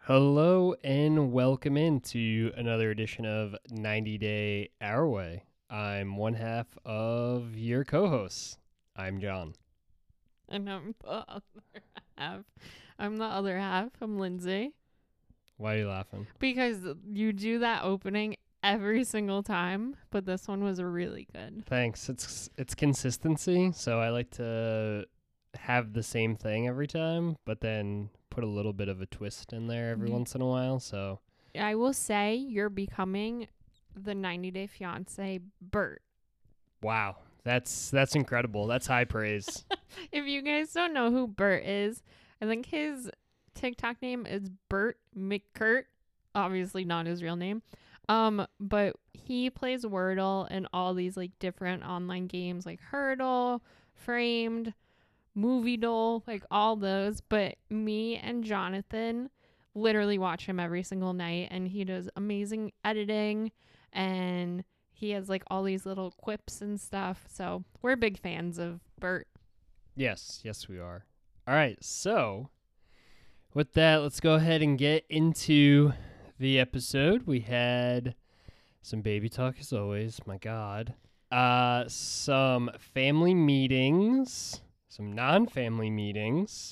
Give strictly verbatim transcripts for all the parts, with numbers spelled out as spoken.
Hello and welcome into another edition of ninety Day Our Way. I'm one half of your co-hosts. I'm John. And I'm the other half. I'm the other half. I'm Lindsay. Why are you laughing? Because you do that opening every single time, but this one was really good. Thanks. It's it's consistency, so I like to have the same thing every time, but then put a little bit of a twist in there every Mhm. once in a while. So I will say you're becoming the ninety Day Fiance Bert. wow, that's that's incredible. That's high praise. If you guys don't know who Bert is, I think his TikTok name is Bert McCurt. Obviously not his real name. Um, but he plays Wordle and all these like different online games like Hurdle, Framed, Movie Doll, like all those. But me and Jonathan literally watch him every single night, and he does amazing editing, and he has like all these little quips and stuff. So we're big fans of Bert. Yes, yes we are. All right, so with that, let's go ahead and get into the episode. We had some baby talk as always, my God. Uh, some family meetings, some non-family meetings,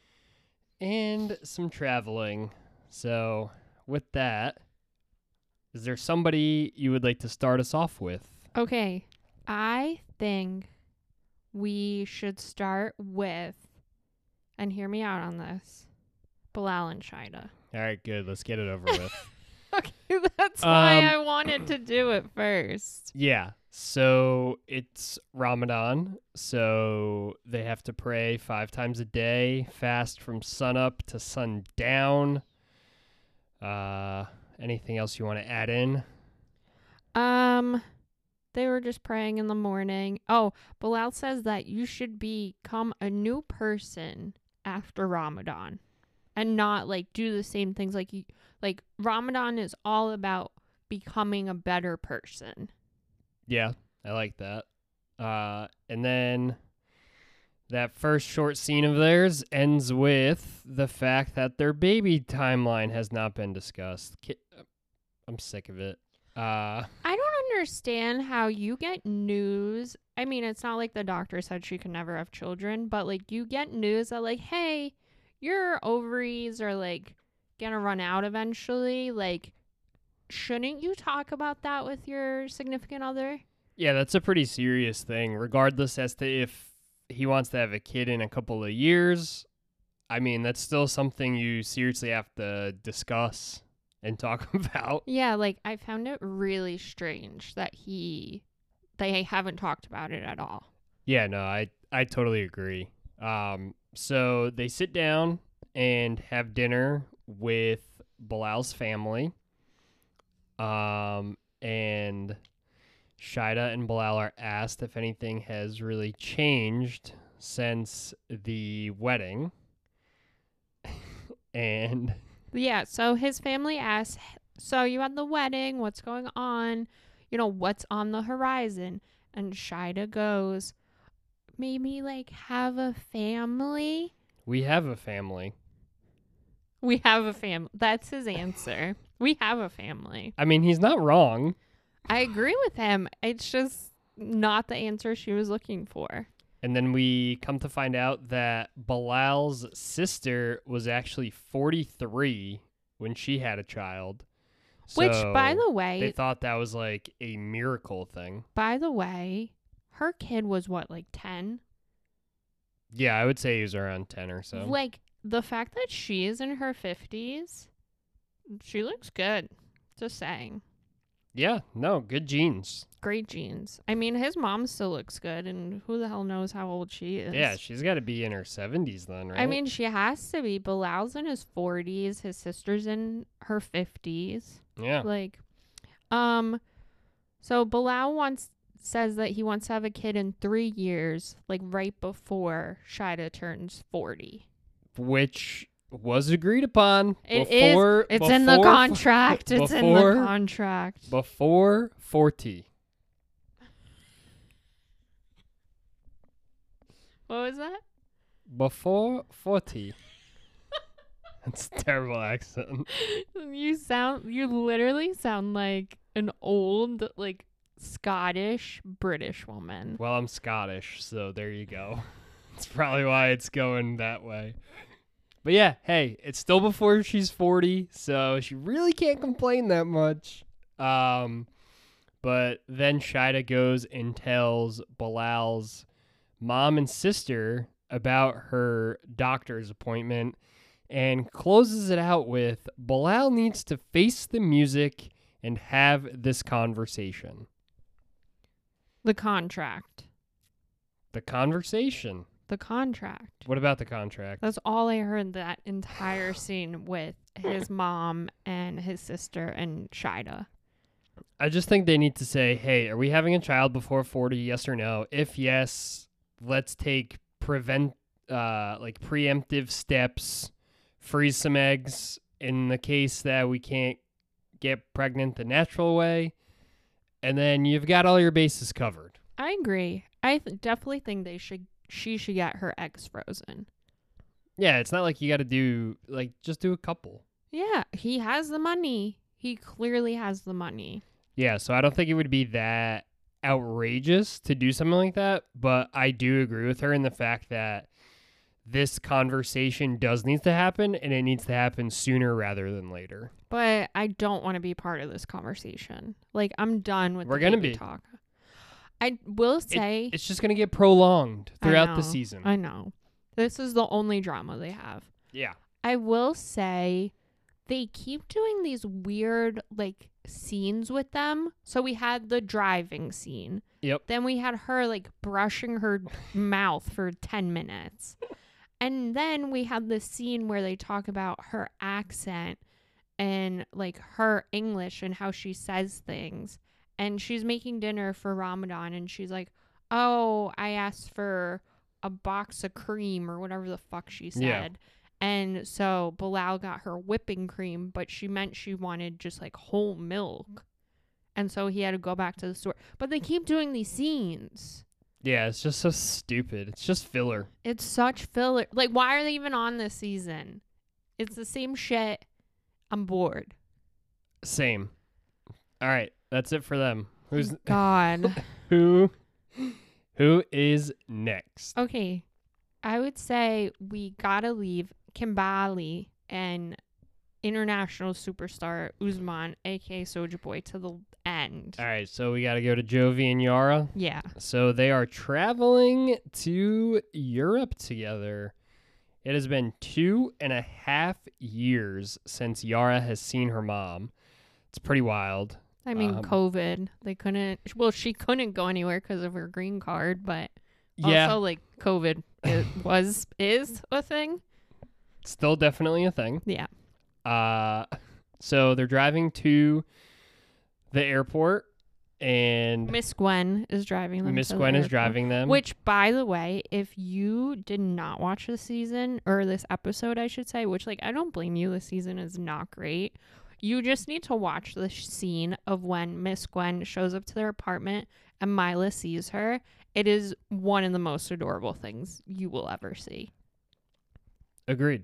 and some traveling. So with that, is there somebody you would like to start us off with? Okay, I think we should start with, and hear me out on this, Bilal and Shida. All right, good. Let's get it over with. Okay, that's why Um, I wanted to do it first. Yeah. So it's Ramadan. So they have to pray five times a day, fast from sunup to sundown. Uh, anything else you want to add in? Um, they were just praying in the morning. Oh, Bilal says that you should become a new person after Ramadan, and not like do the same things like you like Ramadan is all about becoming a better person. Yeah, I like that. Uh, and then that first short scene of theirs ends with the fact that their baby timeline has not been discussed. Ki- I'm sick of it. Uh, I don't understand how you get news. I mean, it's not like the doctor said she could never have children, but like you get news that like, hey, your ovaries are like gonna run out eventually. Like, shouldn't you talk about that with your significant other? Yeah, that's a pretty serious thing, regardless as to if he wants to have a kid in a couple of years. I mean, that's still something you seriously have to discuss and talk about. Yeah, like I found it really strange that he they haven't talked about it at all. Yeah, no, I, I totally agree. Um, so they sit down and have dinner with Bilal's family. Um, and Shida and Bilal are asked if anything has really changed since the wedding. and Yeah, so his family asks, so you had the wedding, what's going on? You know, what's on the horizon? And Shida goes, maybe like have a family? we have a family. We have a family. That's his answer. We have a family. I mean, he's not wrong. I agree with him. It's just not the answer she was looking for. And then we come to find out that Bilal's sister was actually forty-three when she had a child. Which, by So the way, they thought that was like a miracle thing. by the way, her kid was what, like ten? Yeah, I would say he was around ten or so. Like, the fact that she is in her fifties, she looks good. Just saying. Yeah, no, good genes. Great genes. I mean, his mom still looks good, and who the hell knows how old she is. Yeah, she's got to be in her seventies then, right? I mean, she has to be. Bilal's in his forties. His sister's in her fifties. yeah. Like, um, so Bilal wants says that he wants to have a kid in three years, like right before Shida turns forty. Which was agreed upon. It is. before, It's in the before- contract. It's in the before- contract. Before forty. What was that? Before forty. That's a terrible accent. You sound, you literally sound like an old, like, Scottish British woman. Well, I'm Scottish, so there you go. That's probably why it's going that way. But yeah, hey, it's still before she's forty, so she really can't complain that much. Um, but then Shida goes and tells Bilal's mom and sister about her doctor's appointment and closes it out with Bilal needs to face the music and have this conversation. The contract. The conversation. The contract. What about the contract? That's all I heard that entire scene with his mom and his sister and Shida. I just think they need to say, hey, are we having a child before forty? Yes or no? If yes, let's take prevent, uh, like preemptive steps, freeze some eggs in the case that we can't get pregnant the natural way. And then you've got all your bases covered. I agree. I th- definitely think they should. She should get her eggs frozen. Yeah, it's not like you got to do, like, just do a couple. Yeah, he has the money. He clearly has the money. Yeah, so I don't think it would be that outrageous to do something like that, but I do agree with her in the fact that this conversation does need to happen, and it needs to happen sooner rather than later. But I don't want to be part of this conversation. Like, I'm done with We're the gonna baby be. talk. I will It- say... it's just going to get prolonged I throughout the know, season. I know. This is the only drama they have. Yeah. I will say they keep doing these weird, like, scenes with them. So we had the driving scene. Yep. Then we had her, like, brushing her mouth for ten minutes. And then we had this scene where they talk about her accent and, like, her English and how she says things. And she's making dinner for Ramadan, and she's like, oh, I asked for a box of cream or whatever the fuck she said. Yeah. And so Bilal got her whipping cream, but she meant she wanted just, like, whole milk. And so he had to go back to the store. But they keep doing these scenes. Yeah, it's just so stupid. It's just filler. It's such filler. Like, why are they even on this season? It's the same shit. I'm bored. Same. All right, that's it for them. Who's God. who? Who is next? Okay. I would say we gotta leave Kimbali and international superstar Usman, aka Soulja Boy, to the end. All right, so we got to go to Jovi and Yara. Yeah. So they are traveling to Europe together. It has been two and a half years since Yara has seen her mom. It's pretty wild. I mean, Um, COVID. They couldn't. Well, she couldn't go anywhere because of her green card, but Yeah, also, like, COVID it was is a thing. still definitely a thing. Yeah. Uh, so they're driving to the airport, and Miss Gwen is driving them. Miss to the Gwen is airport. driving them. Which, by the way, if you did not watch this season, or this episode, I should say, which, like, I don't blame you, this season is not great. You just need to watch the sh- scene of when Miss Gwen shows up to their apartment and Mila sees her. It is one of the most adorable things you will ever see. Agreed.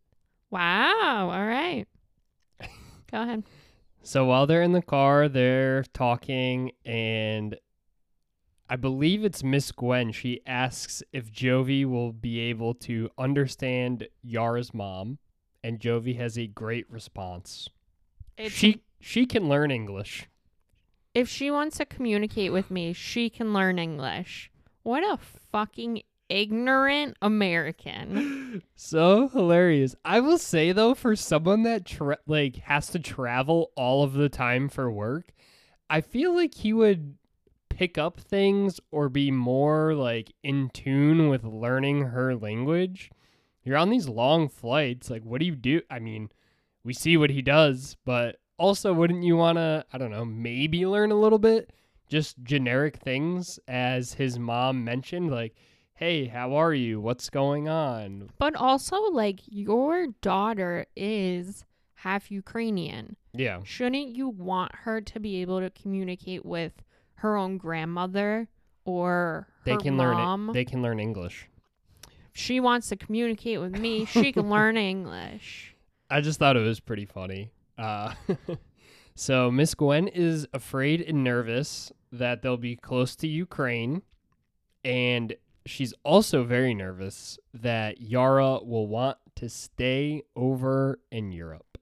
Wow. All right. Go ahead. So while they're in the car, they're talking, and I believe it's Miss Gwen. She asks if Jovi will be able to understand Yara's mom, and Jovi has a great response. It's, she she can learn English. if she wants to communicate with me, she can learn English. What a fucking ignorant American. So hilarious. I will say though, for someone that tra- like has to travel all of the time for work, I feel like he would pick up things or be more like in tune with learning her language. You're on these long flights, like what do you do? I mean, we see what he does, but also wouldn't you want to, I don't know, maybe learn a little bit just generic things as his mom mentioned, like, hey, how are you? What's going on? But also, like, your daughter is half Ukrainian. Yeah. Shouldn't you want her to be able to communicate with her own grandmother or her They can mom? learn it. They can learn English. If she wants to communicate with me, she can learn English. I just thought it was pretty funny. Uh, so Miss Gwen is afraid and nervous that they'll be close to Ukraine, and she's also very nervous that Yara will want to stay over in Europe.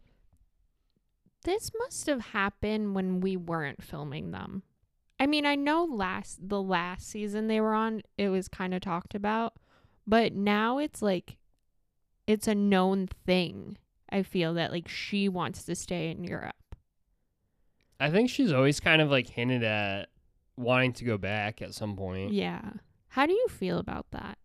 This must have happened when we weren't filming them. I mean, I know last the last season they were on, it was kind of talked about, but now it's like it's a known thing. I feel that like she wants to stay in Europe. I think she's always kind of like hinted at wanting to go back at some point. Yeah. How do you feel about that?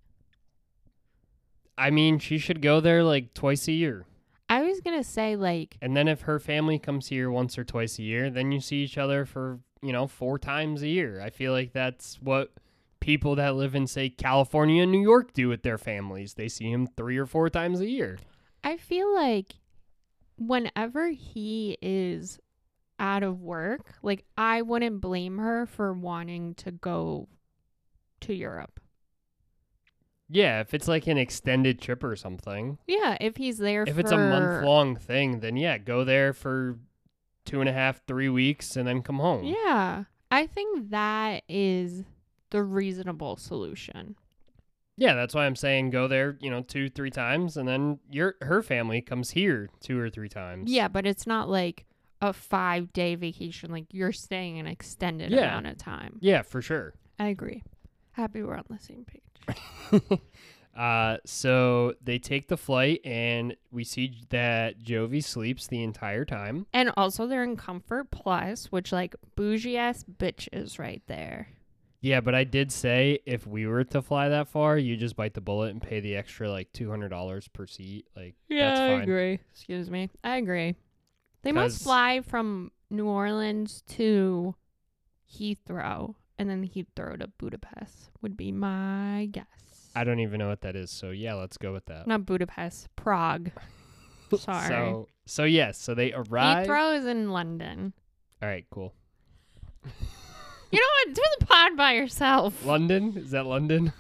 I mean, she should go there like twice a year. I was going to say like And then if her family comes here once or twice a year, then you see each other for, you know, four times a year. I feel like that's what people that live in, say, California and New York do with their families. They see him three or four times a year. I feel like whenever he is out of work, like I wouldn't blame her for wanting to go to Europe. Yeah, if it's like an extended trip or something. Yeah, if he's there If for... it's a month-long thing, then yeah, go there for two and a half, three weeks, and then come home. Yeah, I think that is the reasonable solution. Yeah, that's why I'm saying go there, you know, two, three times, and then your her family comes here two or three times. Yeah, but it's not like a five-day vacation. Like, you're staying an extended Yeah. amount of time. Yeah, for sure. I agree. Happy we're on the same page. uh, so they take the flight, and we see that Jovi sleeps the entire time. And also they're in Comfort Plus, which, like, bougie-ass bitches right there. Yeah, but I did say if we were to fly that far, you just bite the bullet and pay the extra, like, two hundred dollars per seat. Like, that's fine. I agree. Excuse me. I agree. They must 'Cause- fly from New Orleans to Heathrow and then Heathrow to Budapest would be my guess. I don't even know what that is, so yeah, let's go with that. Not Budapest, Prague. Sorry. So, so yes, so they arrive. Heathrow is in London. All right, cool. You know what? Do the pod by yourself. London? Is that London?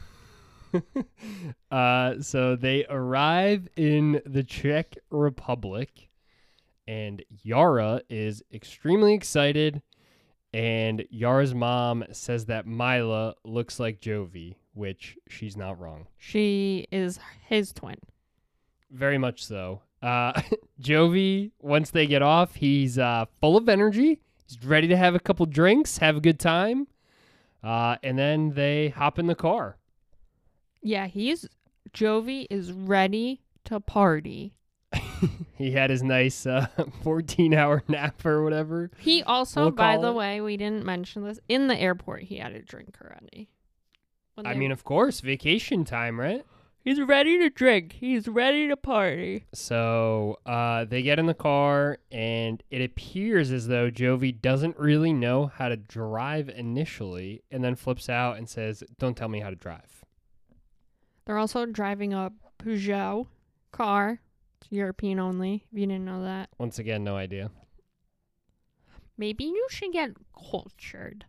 uh, so they arrive in the Czech Republic, and Yara is extremely excited, and Yara's mom says that Mila looks like Jovi, which she's not wrong. She is his twin. Very much so. Uh, Jovi, once they get off, he's uh, full of energy. He's ready to have a couple drinks, have a good time. Uh, and then they hop in the car. Yeah, he's Jovi is ready to party. He had his nice uh, fourteen-hour nap or whatever. He also, We'll by call the it. way, we didn't mention this, in the airport he had a drink already. When I they- mean, of course, vacation time, right? he's ready to drink. He's ready to party. So uh, they get in the car, and it appears as though Jovi doesn't really know how to drive initially, and then flips out and says, "Don't tell me how to drive." They're also driving a Peugeot car. It's European only, if you didn't know that. Once again, no idea. Maybe you should get cultured.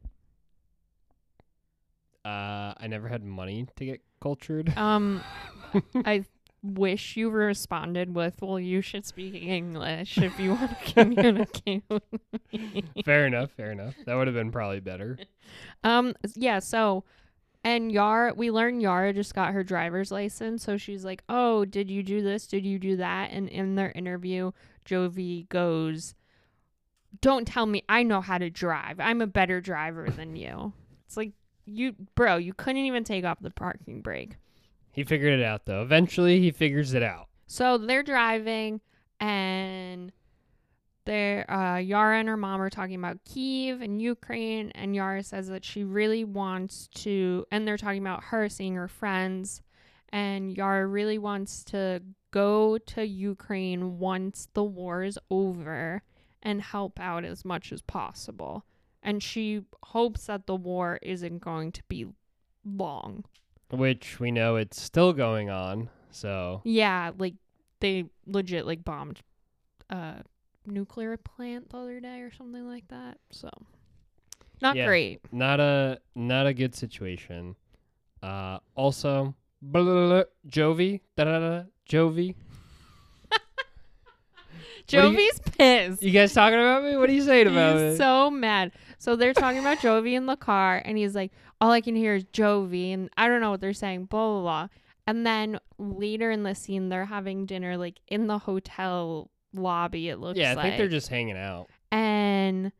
Uh, I never had money to get cultured. Um, I wish you responded with, well, you should speak English if you want to communicate with me. Fair enough, fair enough. That would have been probably better. Um, yeah, so, and Yara, we learned Yara just got her driver's license, so she's like, oh, did you do this? Did you do that? And in their interview, Jovi goes, don't tell me I know how to drive. I'm a better driver than you. It's like, you, bro, you couldn't even take off the parking brake. He figured it out, though. Eventually, he figures it out. So they're driving, and they're, uh, Yara and her mom are talking about Kyiv and Ukraine, and Yara says that she really wants to, and they're talking about her seeing her friends, and Yara really wants to go to Ukraine once the war is over and help out as much as possible. And she hopes that the war isn't going to be long. Which we know it's still going on, so... Yeah, like, they legit, like, bombed a nuclear plant the other day or something like that. So, not Yeah. great. Not a not a good situation. Uh, also, blah, blah, blah, Jovi, da da da, Jovi. What are you- Jovi's pissed. You guys talking about me? What are you saying about He's me? so mad. So they're talking about Jovi in the car, and he's like, all I can hear is Jovi, and I don't know what they're saying, blah, blah, blah. And then later in the scene, they're having dinner, like, in the hotel lobby, it looks like. Yeah, I think they're just hanging out. And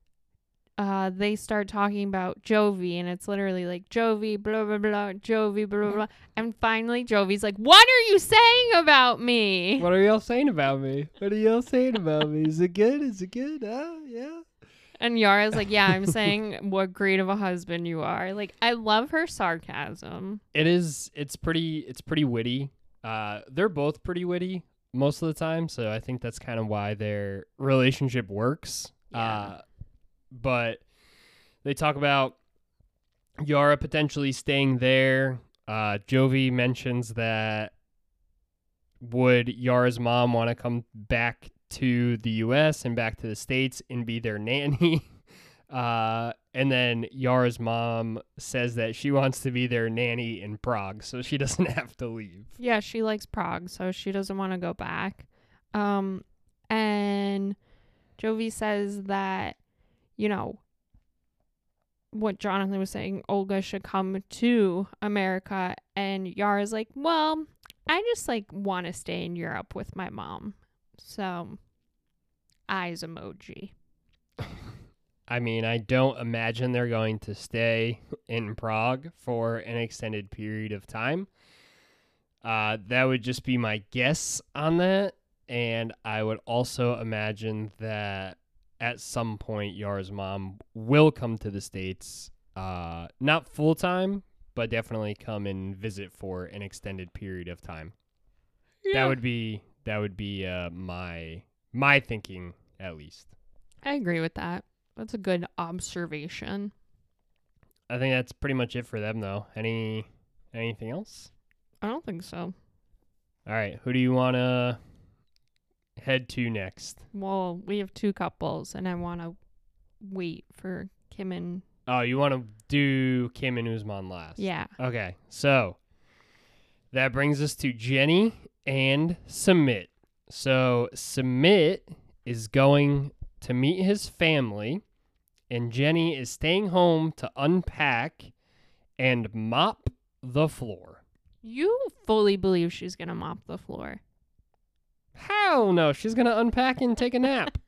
uh, they start talking about Jovi, and it's literally like, Jovi, blah, blah, blah, Jovi, blah, blah, blah. And finally, Jovi's like, what are you saying about me? What are y'all saying about me? What are y'all saying about me? Is it good? Is it good? Oh, yeah. And Yara's like, yeah, I'm saying what great of a husband you are. Like, I love her sarcasm. It is. It's pretty. It's pretty witty. Uh, they're both pretty witty most of the time, so I think that's kind of why their relationship works. Yeah. Uh, but they talk about Yara potentially staying there. Uh, Jovi mentions that would Yara's mom want to come back to the U S and back to the States and be their nanny. Uh, and then Yara's mom says that she wants to be their nanny in Prague, so she doesn't have to leave. Yeah, she likes Prague, so she doesn't want to go back. Um, and Jovi says that, you know, what Jonathan was saying, Olga should come to America. And Yara's like, well, I just, like, want to stay in Europe with my mom. So, eyes emoji. I mean, I don't imagine they're going to stay in Prague for an extended period of time. Uh, that would just be my guess on that. And I would also imagine that at some point, Yara's mom will come to the States. Uh, not full time, but definitely come and visit for an extended period of time. Yeah. That would be that would be uh, my my thinking, at least. I agree with that. That's a good observation. I think that's pretty much it for them, though. Any anything else? I don't think so. All right, who do you want to head to next? Well, we have two couples, and I want to wait for Kim and... Oh, you want to do Kim and Usman last? Yeah. Okay, so that brings us to Jenny and Sumit. So Sumit is going to meet his family, and Jenny is staying home to unpack and mop the floor. You fully believe she's going to mop the floor. Hell no, she's going to unpack and take a nap.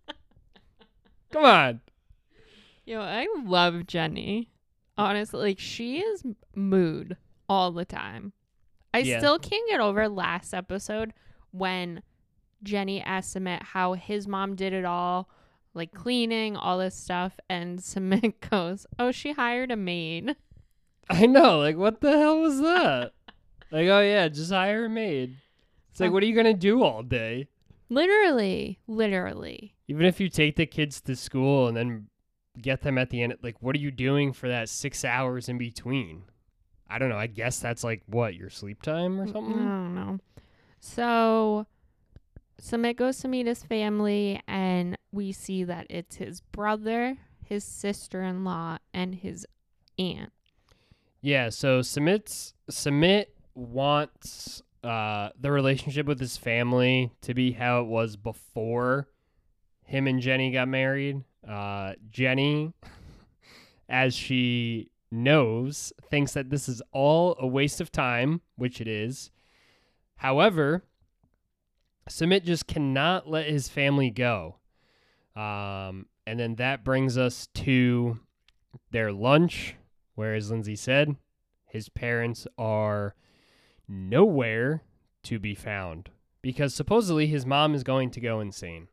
Come on. Yo, I love Jenny. Honestly, like, she is mood all the time. I Yeah. still can't get over last episode when Jenny asked Sumit how his mom did it all, like cleaning, all this stuff, and Sumit goes, oh, she hired a maid. I know, like, what the hell was that? Like, oh yeah, just hire a maid. It's like, Oh. what are you going to do all day? Literally, literally. Even if you take the kids to school and then get them at the end, like, what are you doing for that six hours in between? I don't know. I guess that's like, what, your sleep time or I something? don't know. So Sumit goes to meet his family, and we see that it's his brother, his sister-in-law, and his aunt. Yeah, so Sumit's, Sumit wants uh, the relationship with his family to be how it was before him and Jenny got married. Uh, Jenny, as she knows, thinks that this is all a waste of time, which it is. However, Sumit just cannot let his family go. Um, and then that brings us to their lunch, where, as Lindsay said, his parents are nowhere to be found because supposedly his mom is going to go insane.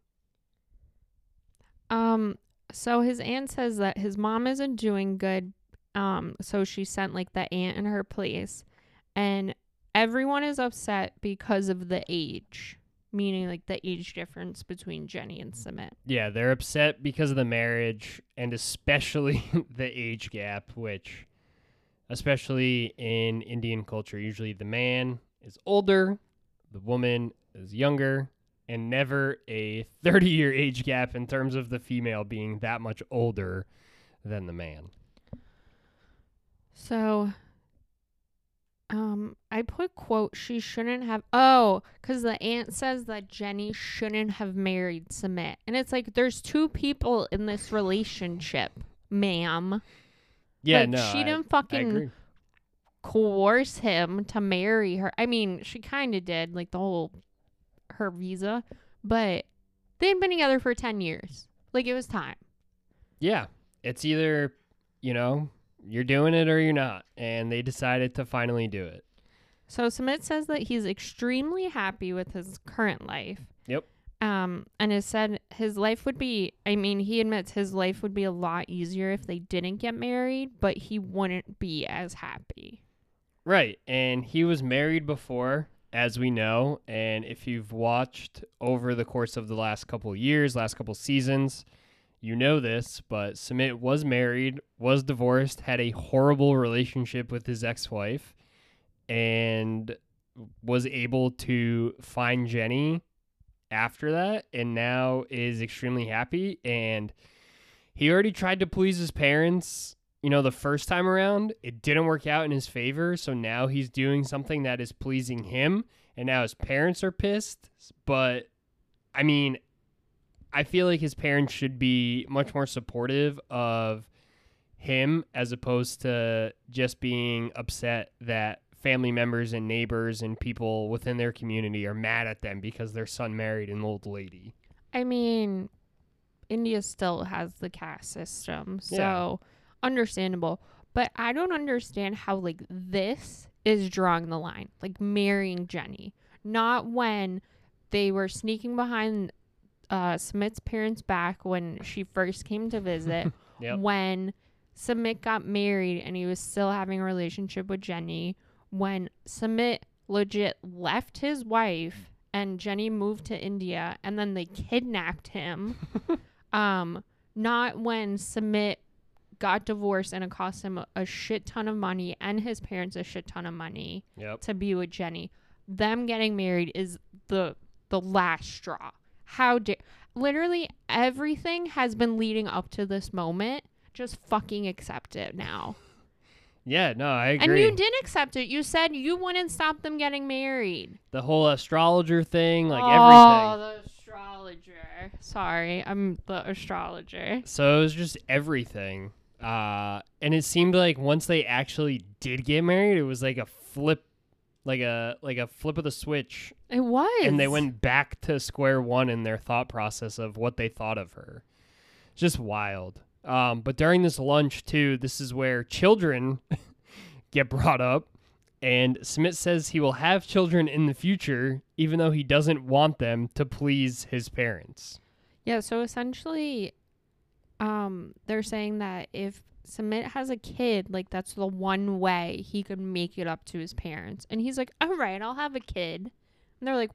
Um, so his aunt says that his mom isn't doing good. Um, so she sent like the aunt in her place, and everyone is upset because of the age, meaning like the age difference between Jenny and Sumit. Yeah, they're upset because of the marriage and especially the age gap, which, especially in Indian culture, usually the man is older, the woman is younger, and never a thirty-year age gap in terms of the female being that much older than the man. So Um, I put quote, she shouldn't have, oh, because the aunt says that Jenny shouldn't have married Sumit. And it's like, there's two people in this relationship, ma'am. Yeah, like, no, she I, didn't I fucking agree. coerce him to marry her. I mean, she kind of did, like the whole, her visa. But they'd been together for ten years. Like, it was time. Yeah, it's either, you know, you're doing it or you're not. And they decided to finally do it. So Sumit says that he's extremely happy with his current life. Yep. Um, and has said his life would be, I mean, he admits his life would be a lot easier if they didn't get married, but he wouldn't be as happy. Right. And he was married before, as we know. And if you've watched over the course of the last couple of years, last couple of seasons, you know this, but Sumit was married, was divorced, had a horrible relationship with his ex-wife, and was able to find Jenny after that, and now is extremely happy. And he already tried to please his parents, you know, the first time around. It didn't work out in his favor, so now he's doing something that is pleasing him, and now his parents are pissed. But, I mean, I feel like his parents should be much more supportive of him as opposed to just being upset that family members and neighbors and people within their community are mad at them because their son married an old lady. I mean, India still has the caste system, so Yeah. understandable. But I don't understand how, like, this is drawing the line. Like, marrying Jenny. Not when they were sneaking behind uh, Sumit's parents' back when she first came to visit. Yep. When Sumit got married and he was still having a relationship with Jenny. When Sumit legit left his wife and Jenny moved to India and then they kidnapped him. um, not when Sumit got divorced and it cost him a, a shit ton of money and his parents a shit ton of money Yep. to be with Jenny. Them getting married is the the last straw. How dare... Literally everything has been leading up to this moment. Just fucking accept it now. Yeah, no, I agree. And you did accept it. You said you wouldn't stop them getting married. The whole astrologer thing, like oh, everything. the astrologer. Sorry, I'm the astrologer. So it was just everything. Uh, and it seemed like once they actually did get married, it was like a flip, like a like a flip of the switch. It was. And they went back to square one in their thought process of what they thought of her. Just wild. Um, but during this lunch, too, this is where children get brought up. And Sumit says he will have children in the future, even though he doesn't want them to please his parents. Yeah, so essentially, um, they're saying that if Sumit has a kid, like, that's the one way he could make it up to his parents. And he's like, all right, I'll have a kid. And they're like,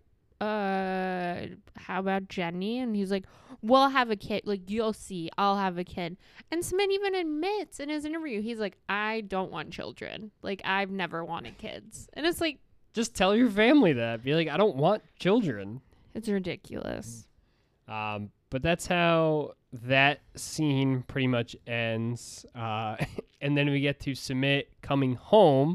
uh, how about Jenny? And he's like, we'll have a kid. Like, you'll see, I'll have a kid. And Sumit even admits in his interview, he's like, I don't want children. Like, I've never wanted kids. And it's like, just tell your family that. Be like, I don't want children. it's ridiculous. Um, but that's how that scene pretty much ends. Uh, and then we get to Sumit coming home,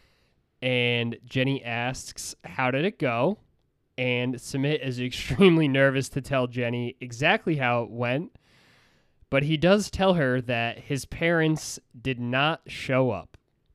and Jenny asks, how did it go? And Sumit is extremely nervous to tell Jenny exactly how it went. But he does tell her that his parents did not show up.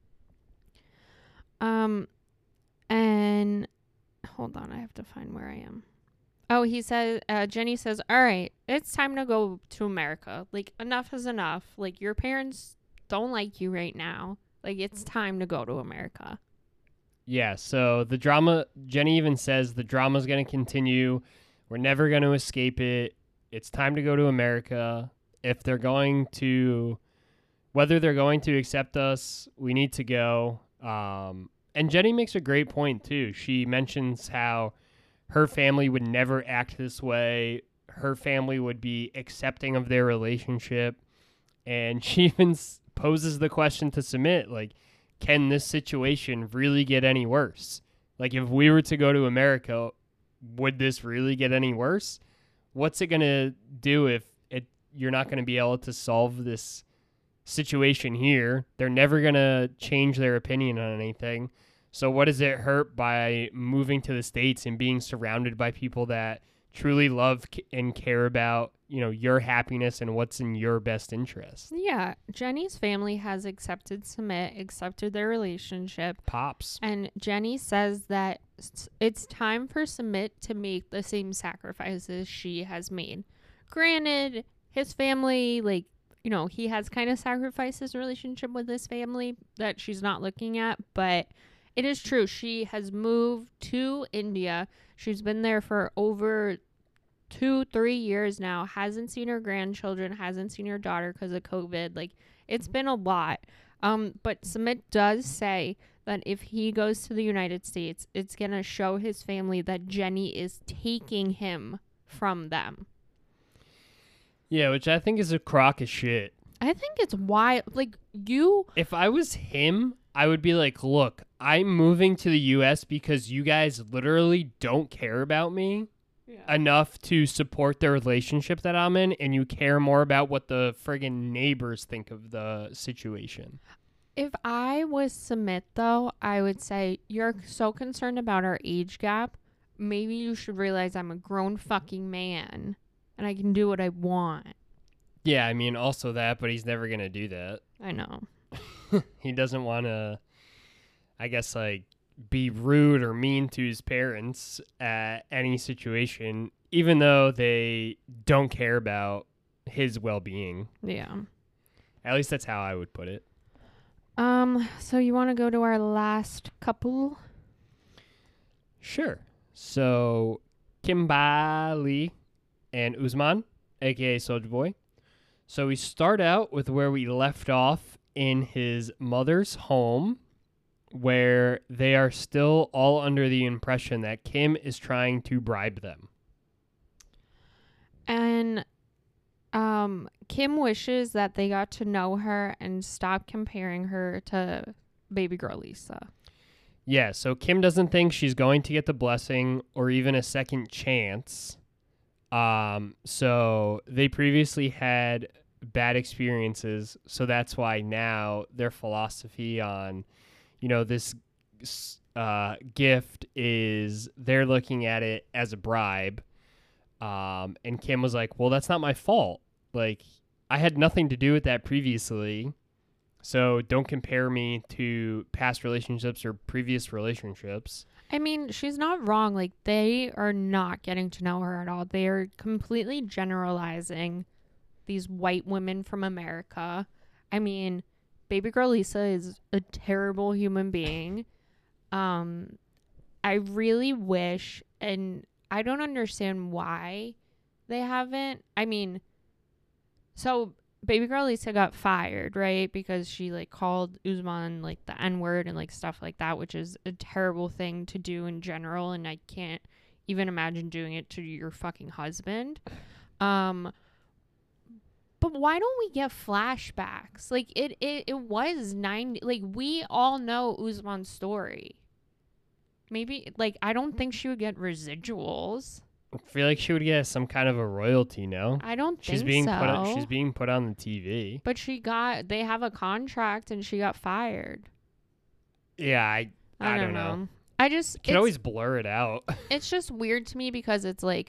Um, and hold on, I have to find where I am. Oh, he says, uh, Jenny says, all right, it's time to go to America. Like, enough is enough. Like, your parents don't like you right now. Like, it's time to go to America. Yeah, so the drama, Jenny even says the drama's going to continue. We're never going to escape it. It's time to go to America. If they're going to, whether they're going to accept us, we need to go. Um, and Jenny makes a great point, too. She mentions how her family would never act this way. Her family would be accepting of their relationship. And she even poses the question to Sumit, like, can this situation really get any worse? Like, if we were to go to America, would this really get any worse? What's it going to do if it you're not going to be able to solve this situation here? They're never going to change their opinion on anything. So what does it hurt by moving to the States and being surrounded by people that truly love and care about, you know, your happiness and what's in your best interest? Yeah, Jenny's family has accepted Submit, accepted their relationship. Pops. And Jenny says that it's time for Submit to make the same sacrifices she has made. Granted, his family, like, you know, he has kind of sacrificed his relationship with his family that she's not looking at, but it is true. She has moved to India. She's been there for over two, three years now, hasn't seen her grandchildren, hasn't seen her daughter because of COVID. Like, it's been a lot. Um, but Submit does say that if he goes to the United States, it's going to show his family that Jenny is taking him from them. Yeah, which I think is a crock of shit. I think it's wild. Like, you... If I was him, I would be like, look, I'm moving to the U S because you guys literally don't care about me. Yeah. Enough to support the relationship that I'm in, and you care more about what the friggin' neighbors think of the situation. If I was Submit, though, I would say, you're so concerned about our age gap, maybe you should realize I'm a grown fucking man, and I can do what I want. Yeah, I mean, also that, but he's never gonna do that. I know. He doesn't want to, I guess, like, be rude or mean to his parents at any situation, even though they don't care about his well-being. Yeah. At least that's how I would put it. Um, so you want to go to our last couple? Sure. So, Kimbali and Usman, aka Soulja Boy. So we start out with where we left off in his mother's home, where they are still all under the impression that Kim is trying to bribe them. And um, Kim wishes that they got to know her and stop comparing her to baby girl Lisa. Yeah, so Kim doesn't think she's going to get the blessing or even a second chance. Um, so they previously had bad experiences, so that's why now their philosophy on, you know, this uh, gift is they're looking at it as a bribe. Um, and Kim was like, well, that's not my fault. Like, I had nothing to do with that previously. So don't compare me to past relationships or previous relationships. I mean, she's not wrong. Like, they are not getting to know her at all. They are completely generalizing these white women from America. I mean, baby girl Lisa is a terrible human being. Um, I really wish, and I don't understand why they haven't. I mean, so baby girl Lisa got fired, right? Because she like called Usman like the N-word and like stuff like that, which is a terrible thing to do in general. And I can't even imagine doing it to your fucking husband. Um, But why don't we get flashbacks? Like, it, it, it was ninety. Like, we all know Usman's story. Maybe, like, I don't think she would get residuals. I feel like she would get some kind of a royalty, no? I don't she's think being so. Put on, she's being put on the T V. But she got, they have a contract and she got fired. Yeah, I I, I don't, don't know. know. I just... You can always blur it out. It's just weird to me because it's like...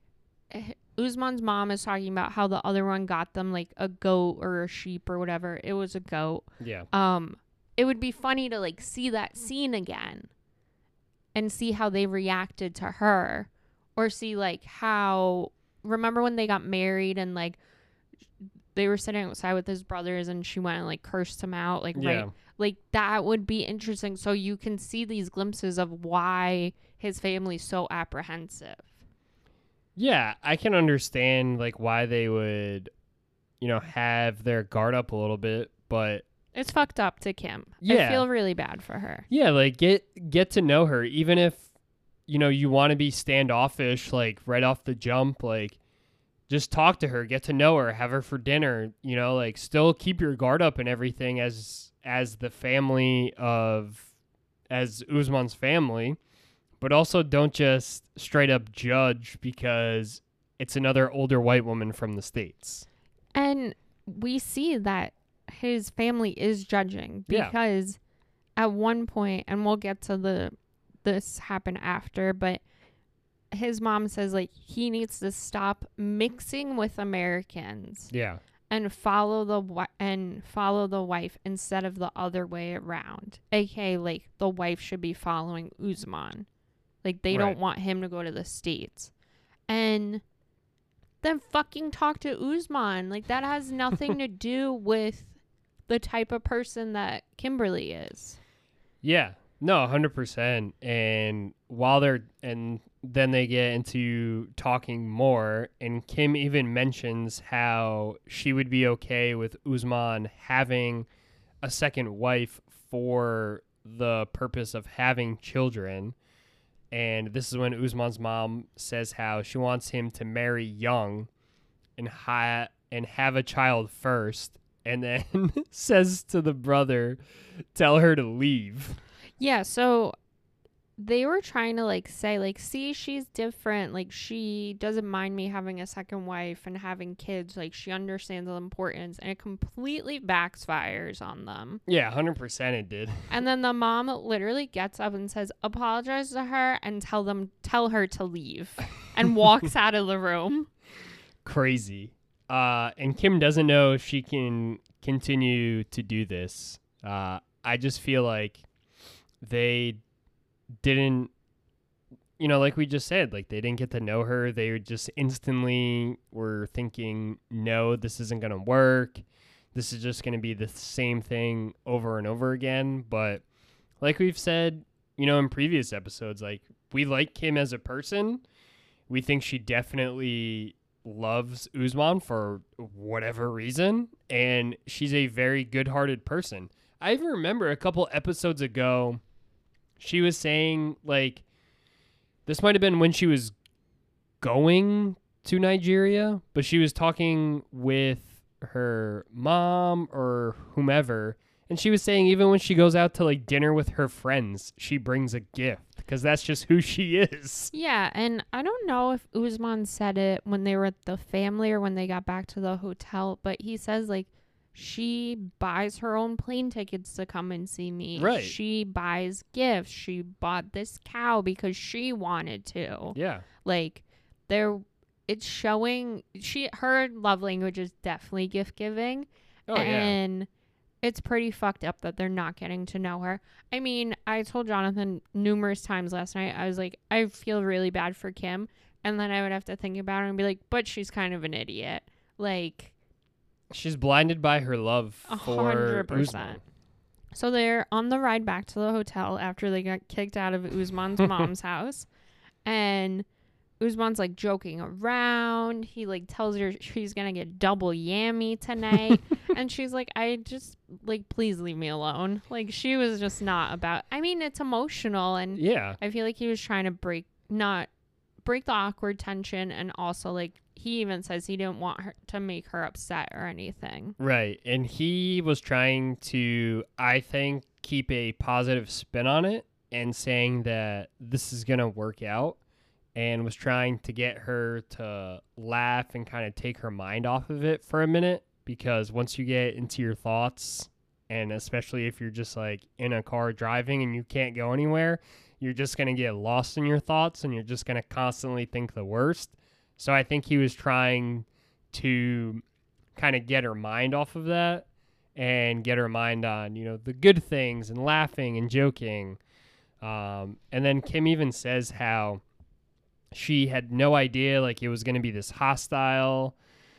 Usman's mom is talking about how the other one got them like a goat or a sheep or whatever. It was a goat. Yeah. Um, it would be funny to like see that scene again and see how they reacted to her, or see like how, remember when they got married and like they were sitting outside with his brothers and she went and like cursed him out. Like, yeah. right. Like that would be interesting. So you can see these glimpses of why his family's so apprehensive. Yeah, I can understand like why they would, you know, have their guard up a little bit, but it's fucked up to Kim. Yeah. I feel really bad for her. Yeah, like get get to know her, even if, you know, you want to be standoffish, like right off the jump, like just talk to her, get to know her, have her for dinner, you know, like still keep your guard up and everything as as the family of as Usman's family. But also don't just straight up judge because it's another older white woman from the States. And we see that his family is judging because, at one point, and we'll get to the this happen after, but his mom says like he needs to stop mixing with Americans Yeah. and follow the wi- and follow the wife instead of the other way around. A K A like the wife should be following Usman. Like they Right. don't want him to go to the States. And then fucking talk to Usman. Like that has nothing to do with the type of person that Kimberly is. Yeah. No, one hundred percent. And while they're, and then they get into talking more, and Kim even mentions how she would be okay with Usman having a second wife for the purpose of having children. And this is when Usman's mom says how she wants him to marry young and ha- and have a child first, and then says to the brother, tell her to leave. Yeah, so they were trying to like say like, see, she's different. Like she doesn't mind me having a second wife and having kids. Like she understands the importance, and it completely backfires on them. Yeah, one hundred percent it did. And then the mom literally gets up and says, apologize to her and tell them, tell her to leave, and walks out of the room. Crazy. Uh, and Kim doesn't know if she can continue to do this. Uh, I just feel like they didn't, you know, like we just said, like they didn't get to know her. They were just instantly were thinking, no, this isn't going to work. This is just going to be the same thing over and over again. But like we've said, you know, in previous episodes, like we like Kim as a person. We think she definitely loves Usman for whatever reason. And she's a very good-hearted person. I even remember a couple episodes ago, she was saying, like, this might have been when she was going to Nigeria, but she was talking with her mom or whomever, and she was saying even when she goes out to, like, dinner with her friends, she brings a gift, because that's just who she is. Yeah, and I don't know if Usman said it when they were at the family or when they got back to the hotel, but he says, like, she buys her own plane tickets to come and see me. Right. She buys gifts. She bought this cow because she wanted to. Yeah. Like, there, it's showing, she, her love language is definitely gift giving. Oh, yeah. And it's pretty fucked up that they're not getting to know her. I mean, I told Jonathan numerous times last night, I was like, I feel really bad for Kim. And then I would have to think about it and be like, but she's kind of an idiot. Like, she's blinded by her love A for hundred Usman. percent. So they're on the ride back to the hotel after they got kicked out of Usman's mom's house. And Usman's like joking around. He like tells her she's going to get double yammy tonight. And she's like, I just like, please leave me alone. Like she was just not about, I mean, it's emotional. And Yeah. I feel like he was trying to break, not break the awkward tension. And also like, he even says he didn't want her to make her upset or anything. Right. And he was trying to, I think, keep a positive spin on it and saying that this is going to work out, and was trying to get her to laugh and kind of take her mind off of it for a minute, because once you get into your thoughts, and especially if you're just like in a car driving and you can't go anywhere, you're just going to get lost in your thoughts and you're just going to constantly think the worst. So I think he was trying to kind of get her mind off of that and get her mind on, you know, the good things and laughing and joking. Um, and then Kim even says how she had no idea, like, it was going to be this hostile.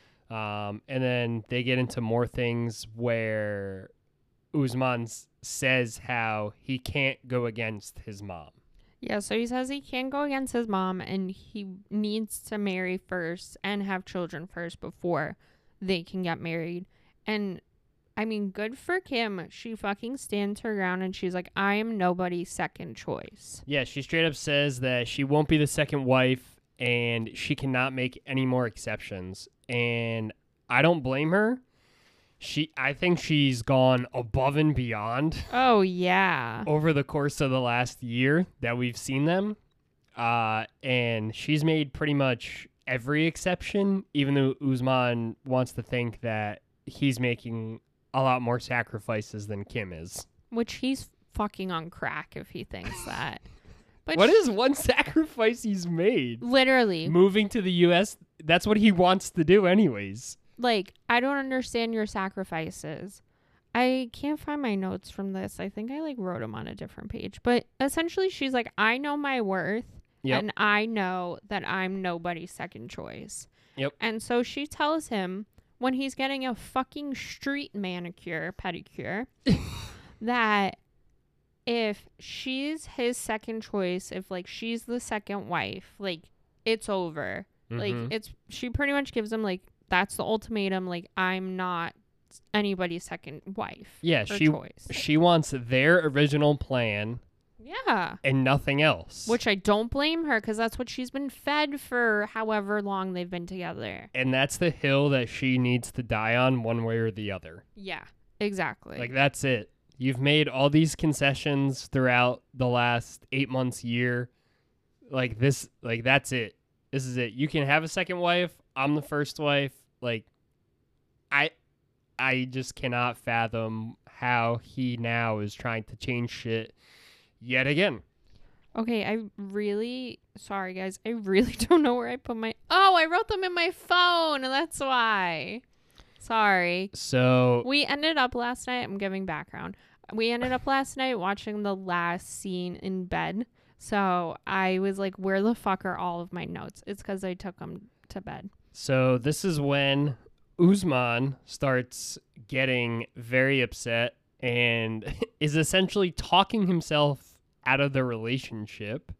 Um, and then they get into more things where Usman s- says how he can't go against his mom. Yeah, so he says he can't go against his mom and he needs to marry first and have children first before they can get married. And I mean, good for Kim. She fucking stands her ground and she's like, I am nobody's second choice. Yeah, she straight up says that she won't be the second wife and she cannot make any more exceptions. And I don't blame her. She, I think she's gone above and beyond Oh, yeah. over the course of the last year that we've seen them. Uh, and she's made pretty much every exception, even though Usman wants to think that he's making a lot more sacrifices than Kim is. Which he's fucking on crack if he thinks that. But What sh- is one sacrifice he's made? literally, Moving to the U S, that's what he wants to do anyways. like, I don't understand your sacrifices. I can't find my notes from this. I think I like wrote them on a different page. But essentially, she's like, I know my worth. Yep. And I know that I'm nobody's second choice. Yep. And so she tells him when he's getting a fucking street manicure, pedicure, that if she's his second choice, if like she's the second wife, like it's over. Mhm. Like it's, she pretty much gives him like, that's the ultimatum. Like, I'm not anybody's second wife. Yeah, or she choice. she wants their original plan Yeah. and nothing else. Which I don't blame her, because that's what she's been fed for however long they've been together. and that's the hill that she needs to die on one way or the other. Yeah, exactly. Like, that's it. You've made all these concessions throughout the last eight months, year. Like, this, like, that's it. This is it. You can have a second wife. I'm the first wife. Like, I, I just cannot fathom how he now is trying to change shit yet again. Okay, I really, sorry guys, I really don't know where I put my, oh, I wrote them in my phone. That's why. Sorry. So, We ended up last night, I'm giving background. We ended up last night watching the last scene in bed. So I was like, where the fuck are all of my notes? It's because I took them to bed. so this is when Usman starts getting very upset and is essentially talking himself out of the relationship.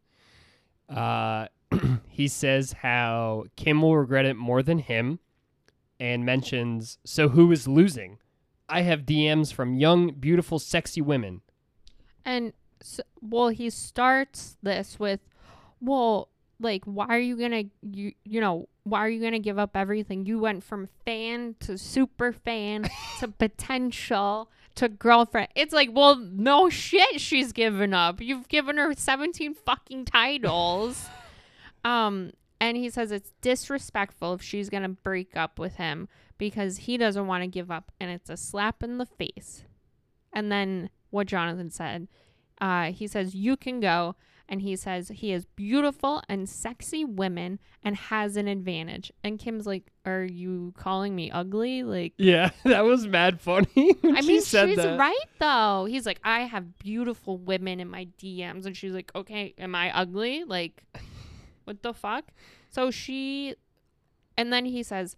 Uh, he says how Kim will regret it more than him and mentions, so who is losing? I have D Ms from young, beautiful, sexy women. And so, well, he starts this with, well, like, why are you gonna, you you know, why are you gonna give up everything? You went from fan to super fan to potential to girlfriend. It's like, well, no shit, she's given up. You've given her seventeen fucking titles. um, and he says it's disrespectful if she's gonna break up with him because he doesn't want to give up, and it's a slap in the face. And then what Jonathan said. Uh, he says, you can go. And he says he is beautiful and sexy women and has an advantage. And Kim's like, are you calling me ugly? Like, Yeah, that was mad funny. when I she mean, said she's that. right, though. He's like, I have beautiful women in my D Ms. And she's like, okay, am I ugly? Like, what the fuck? So she, and then he says,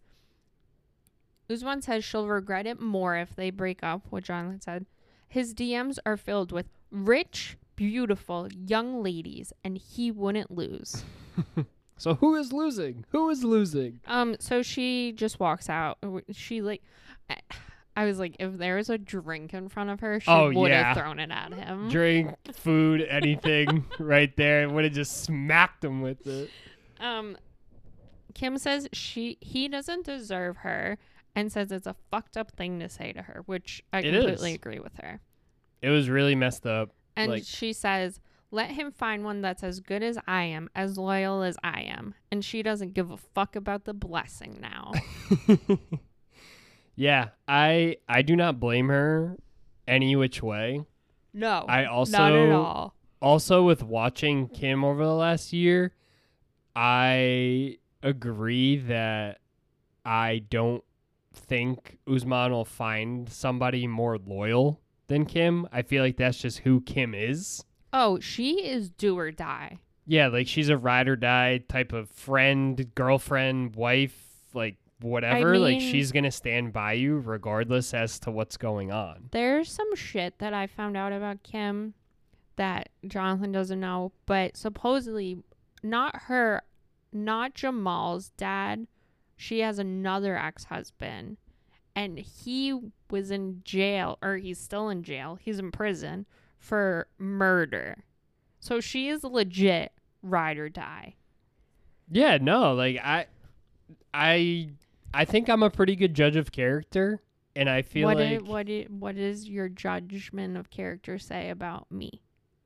Usman says she'll regret it more if they break up, what Jonathan said. His D Ms are filled with rich, beautiful young ladies, and he wouldn't lose. So who is losing? Who is losing? Um, so she just walks out. She like, I, I was like, if there was a drink in front of her, she Oh, would yeah. have thrown it at him. Drink, food, anything right there. Would have just smacked him with it. Um, Kim says she he doesn't deserve her, and says it's a fucked up thing to say to her, which I It completely is. agree with her. It was really messed up. And Like- she says, let him find one that's as good as I am, as loyal as I am. And she doesn't give a fuck about the blessing now. Yeah, I I do not blame her any which way. No. I also not at all. also with watching Kim over the last year, I agree that I don't think Usman will find somebody more loyal than Kim. I feel like that's just who Kim is. Oh, she is do or die. Yeah, like she's a ride or die type of friend, girlfriend, wife, like whatever. like mean- she's going to stand by you regardless as to what's going on. There's some shit that I found out about Kim that Jonathan doesn't know, but supposedly not her, not Jamal's dad. She has another ex-husband, and he was in jail, or he's still in jail. He's in prison for murder. So she is legit ride or die. Yeah, no, like I I I think I'm a pretty good judge of character, and I feel What like i- what i- what does your judgment of character say about me?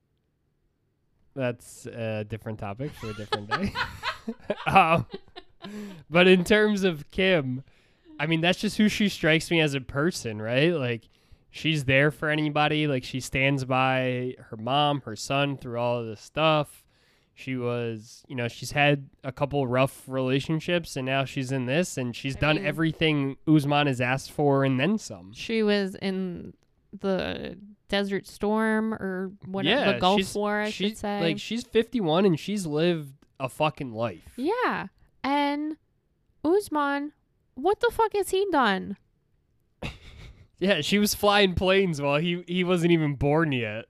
that's a different topic for a different day. um, but in terms of Kim, I mean, that's just who she strikes me as a person, right? Like, she's there for anybody. Like, she stands by her mom, her son through all of this stuff. She was, you know, she's had a couple rough relationships, and now she's in this, and she's I done mean- everything Usman has asked for and then some. She was in the Desert Storm or what Yeah, the Gulf she's- War, I she's should say. like, she's fifty-one and she's lived a fucking life. yeah. And Usman, what the fuck has he done? Yeah, she was flying planes while he he wasn't even born yet.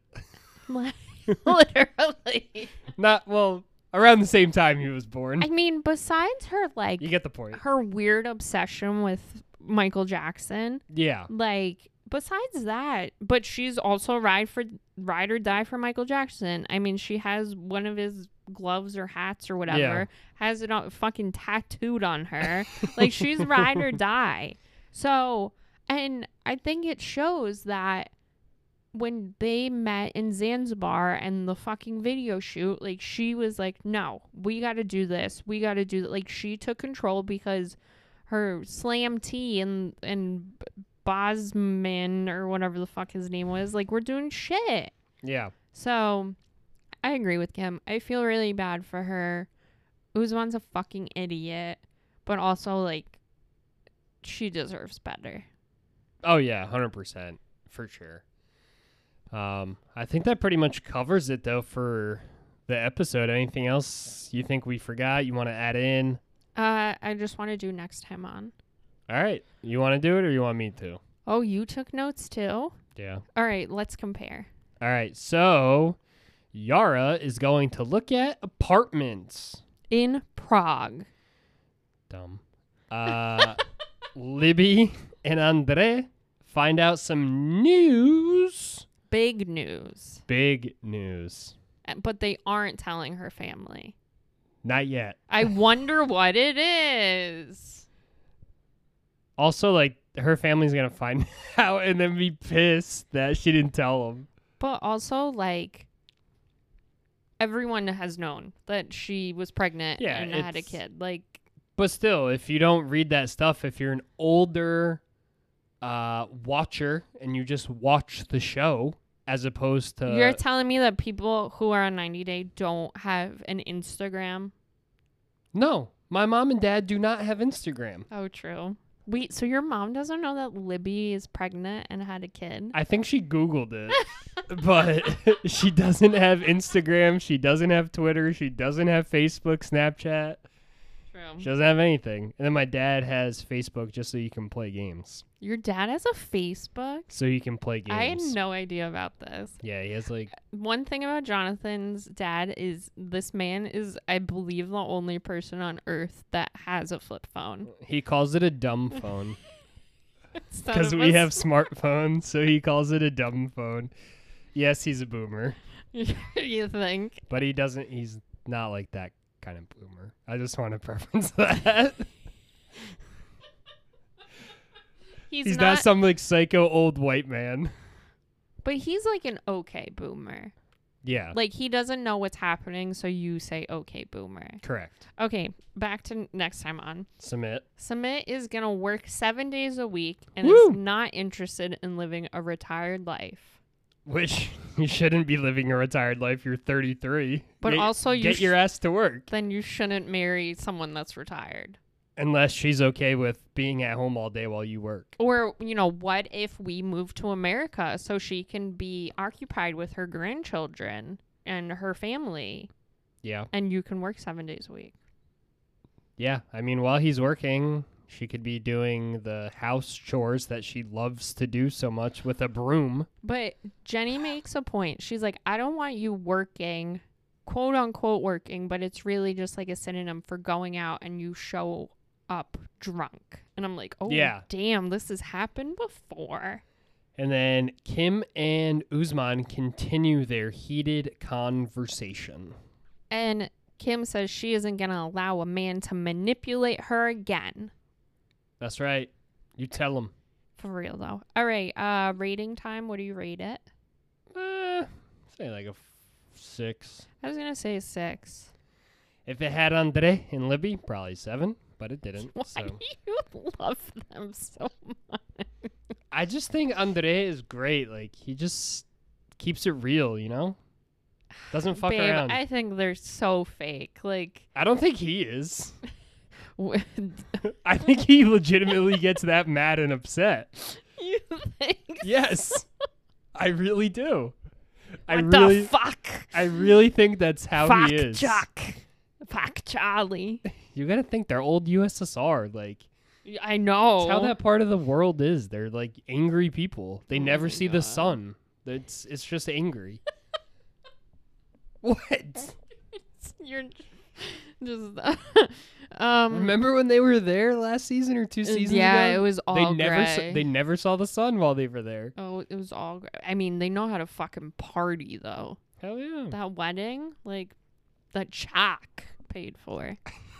Literally. Not well, around the same time he was born. I mean, besides her like You get the point. her weird obsession with Michael Jackson, Yeah. like besides that, but she's also ride for ride or die for Michael Jackson. I mean, she has one of his gloves or hats or whatever, Yeah. has it all fucking tattooed on her. Like she's ride or die. So, and I think it shows that when they met in Zanzibar and the fucking video shoot, like she was like, no, we got to do this. We got to do that. Like she took control because her Slam T and, and Bosman or whatever the fuck his name was, like we're doing shit. Yeah. So I agree with Kim. I feel really bad for her. Usman's a fucking idiot, but also like she deserves better. Oh yeah, one hundred percent for sure. Um, I think that pretty much covers it though for the episode. Anything else you think we forgot? You want to add in? Uh, I just want to do next time on. All right, you want to do it or you want me to? Oh, you took notes too? Yeah. All right, let's compare. All right, so Yara is going to look at apartments. In Prague. Dumb. Uh, Libby and Andre find out some news. Big news. Big news. Uh, But they aren't telling her family. Not yet. I wonder what it is. Also, like, her family's going to find out and then be pissed that she didn't tell them. But also, like, everyone has known that she was pregnant Yeah, and had a it's- kid. Like, But still, if you don't read that stuff, if you're an older uh, watcher and you just watch the show as opposed to... you're telling me that people who are on ninety Day don't have an Instagram? No, my mom and dad do not have Instagram. Oh, true. Wait, so your mom doesn't know that Libby is pregnant and had a kid? I think she Googled it, but she doesn't have Instagram. She doesn't have Twitter. She doesn't have Facebook, Snapchat. True. She doesn't have anything. And then my dad has Facebook just so you can play games. Your dad has a Facebook? So you can play games. I had no idea about this. Yeah, he has like... One thing about Jonathan's dad is this man is, I believe, the only person on earth that has a flip phone. He calls it a dumb phone. Instead Because of we a have smartphones, so he calls it a dumb phone. Yes, he's a boomer. s- you think? But he doesn't... He's not like that kind of boomer. I just want to preference that. He's, He's not, not some like psycho old white man. but he's like an okay boomer. Yeah, Like, he doesn't know what's happening, so you say okay boomer. correct. Okay, back to n- next time on. Submit. Submit is going to work seven days a week and Woo! is not interested in living a retired life. Which you shouldn't be living a retired life. You're thirty-three. But Get- also you get sh- your ass to work. Then you shouldn't marry someone that's retired. Unless she's okay with being at home all day while you work. Or, you know, what if we move to America so she can be occupied with her grandchildren and her family Yeah. and you can work seven days a week? Yeah. I mean, while he's working, she could be doing the house chores that she loves to do so much with a broom. But Jenny makes a point. She's like, I don't want you working, quote unquote working, but it's really just like a synonym for going out and you show up drunk. And I'm like, oh, Yeah. damn, this has happened before. And then Kim and Usman continue their heated conversation. And Kim says she isn't going to allow a man to manipulate her again. That's right. You tell him. For real, though. All right, uh, rating time. What do you rate it? Uh, say like a f- six. I was going to say six. If it had Andre and Libby, probably seven, but it didn't. Why So do you love them so much? I just think Andre is great. Like, he just keeps it real, you know? Doesn't fuck Babe, around. I think they're so fake. Like, I don't think he is. w- I think he legitimately gets that mad and upset. you think? Yes. I really do. I What really the fuck? I really think that's how fuck he is. Chuck. Fuck Charlie. You got to think they're old U S S R, like I know. that's how that part of the world is. They're like angry people. They Oh never my see the God. sun. It's it's just angry. What? You're just. um. Remember when they were there last season or two seasons yeah, ago? it was all they never gray. s- they never saw the sun while they were there. Oh, it was all. Gray. I mean, they know how to fucking party though. Hell yeah. That wedding, like, that Chuck paid for.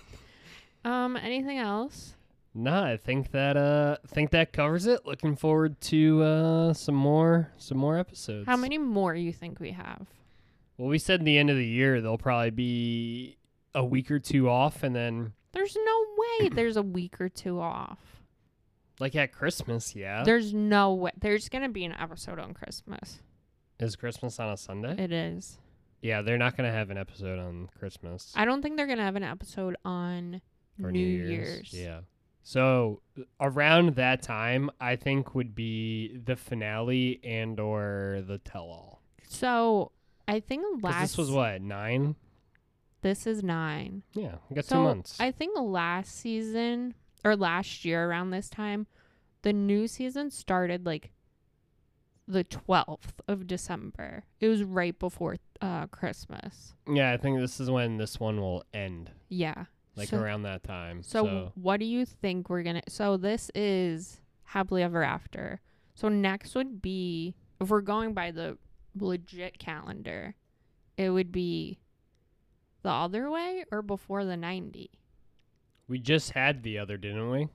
um. Anything else? Nah, I think that uh think that covers it. Looking forward to uh some more some more episodes. How many more you think we have? Well, we said in the end of the year there'll probably be a week or two off, and then There's no way there's a week or two off. like at Christmas, yeah. There's no way. There's going to be an episode on Christmas. Is Christmas on a Sunday? It is. Yeah, they're not gonna have an episode on Christmas I don't think they're going to have an episode on or New, Year's. Yeah. So around that time, I think would be the finale and or the tell-all. So I think 'Cause last. this was what, nine? This is nine. Yeah, we got So two months. I think last season or last year around this time, the new season started like the twelfth of December. It was right before uh, Christmas. Yeah, I think this is when this one will end, Yeah. like so, around that time. so So, what do you think we're going to. So this is Happily Ever After. So next would be, if we're going by the legit calendar, it would be the other way or before the ninety? we just had the other, didn't we?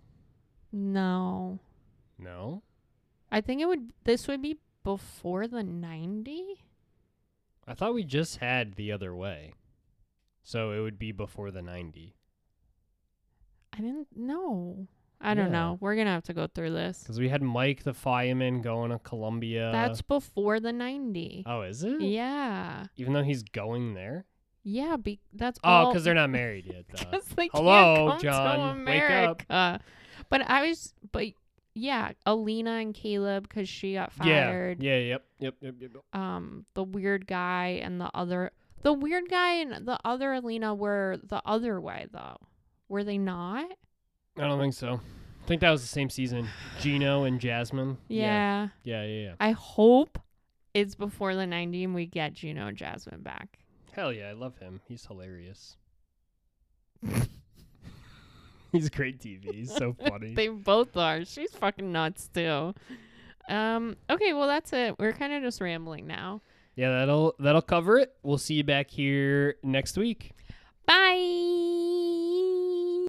No. No? I think it would. This would be before the ninety. I thought we just had the other way. So it would be before the ninety. I didn't know. I don't Yeah. know. We're gonna have to go through this. Because we had Mike the fireman going to Columbia. That's before the ninety. Oh, is it? Yeah. Even though he's going there? Yeah. Be that's Oh, all. because they're not married yet, though. 'Cause they Hello, can't come John. To Wake up. America. But I was. But yeah, Alina and Caleb, because she got Yeah. fired. Yeah, yep, yep, yep, yep. yep. Um, the weird guy and the other. The weird guy and the other Alina were the other way though. Were they not? I don't think so. I think that was the same season. Gino and Jasmine. Yeah. Yeah, yeah, yeah. I hope it's before the ninety and we get Gino and Jasmine back. Hell yeah, I love him. He's hilarious. He's great T V. He's so funny. They both are. She's fucking nuts too. Um. Okay. Well, that's it. We're kind of just rambling now. Yeah, that'll that'll cover it. We'll see you back here next week. Bye.